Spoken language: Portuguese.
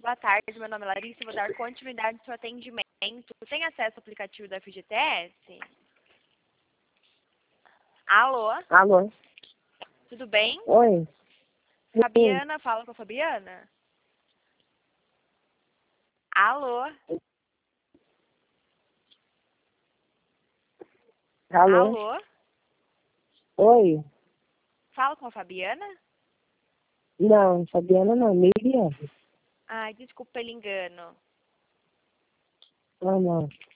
Boa tarde, meu nome é Larissa, vou dar continuidade ao seu atendimento. Tem acesso ao aplicativo da FGTS? Alô? Alô? Tudo bem? Oi? Sim. Fabiana, fala com a Fabiana. Alô? Alô? Alô? Oi? Fala com a Fabiana? Não, Fabiana não, Miriam. Ai, desculpa pelo engano. Não, não.